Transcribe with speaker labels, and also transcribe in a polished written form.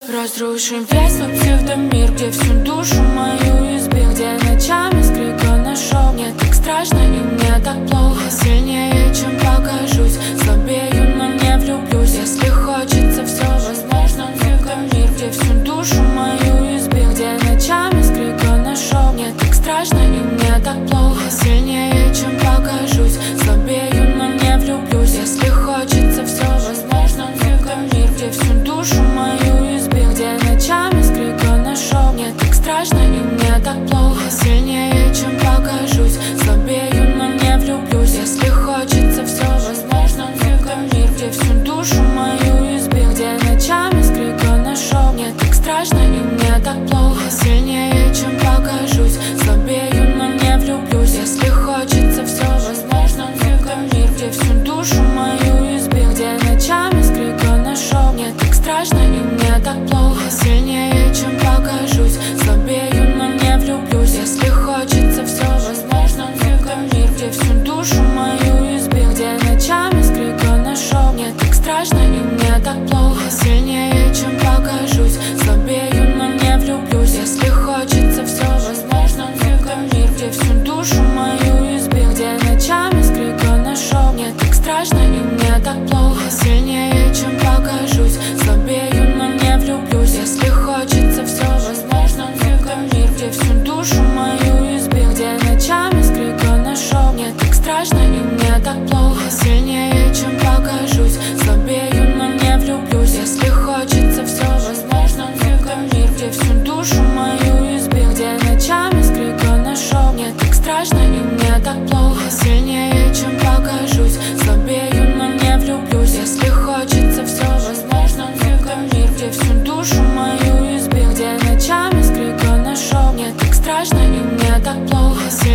Speaker 1: Разрушим весь свой псевдомир, где всю душу мою избил, где ночами с крика нашел. Мне так страшно и мне так плохо. Я сильнее, чем покажусь, слабею, но не влюблюсь. Если хочется, все возможно. Псевдомир, где всю душу мою избил, где ночами с крика нашел. Мне так страшно и мне так плохо. Я сильнее, чем покажусь, слабею, но не влюблюсь. Если хочется, все возможно. Псевдомир, где всю душу мою избил, где ночами с крика нашел. Мне так страшно и мне так плохо. Я сильнее, чем покажусь, слабею, но не влюблюсь. Если хочется, все возможно. Псевдомир, где всю душу мою избил, где ночами с крика нашел. Мне так страшно и мне так плохо. Я сильнее, чем покажусь, слабею, но не влюблюсь. Если хочется, все возможно. Псевдомир, где всю душу мою избил, где ночами с крика нашел. Мне так страшно и мне так плохо. Я сильнее, чем покажусь, слабею, но не влюблюсь. Если хочется, все возможно. Псевдомир, где всю душу мою избил, где ночами с крика нашел. Мне так страшно и мне так плохо. Я сильнее, чем покажусь, слабею, но не влюблюсь. Если хочется, все возможно. Псевдомир, где всю душу мою избил, где ночами с крика нашел. Мне так страшно и мне так плохо. Я сильнее, чем покажусь, слабею, но не влюблюсь. Если хочется, все возможно. Псевдомир, где всю душу мою избил, где ночами с крика нашел. Мне так страшно и мне так плохо. Я сильнее, чем покажусь, слабею, но не влюблюсь. Если хочется, все возможно. Псевдомир, где всю душу мою избил, где ночами с крика нашел. Мне так страшно и мне так плохо. Я сильнее, чем покажусь, слабею, но не влюблюсь. Если хочется, все возможно. Псевдомир, где всю душу мою избил, где ночами с крика нашел. Мне так страшно и мне так плохо.